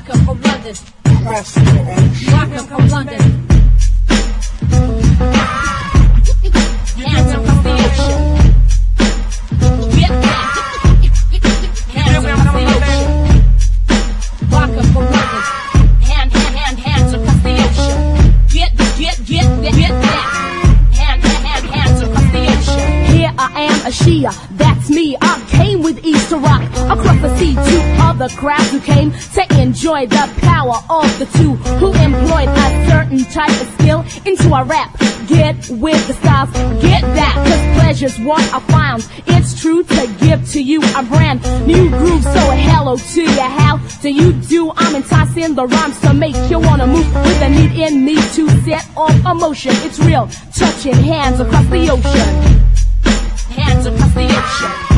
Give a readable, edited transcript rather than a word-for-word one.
Walker from London. Walker from London. Hands across the ocean. Get back. Hands across the ocean. Walker from London. Hands across the ocean. Get back. Hands across the ocean. Here I am, a Shia, that's me. I came with East to rock across the sea to other crowds who came to enjoy the power of the two who employed a certain type of skill into our rap. Get with the styles, get that, cause pleasure's what I found. It's true to give to you a brand new groove, so hello to you. How do you do? I'm enticing the rhymes to make you wanna move with the need in me to set off emotion. It's real, touching hands across the ocean. Hands across the ocean.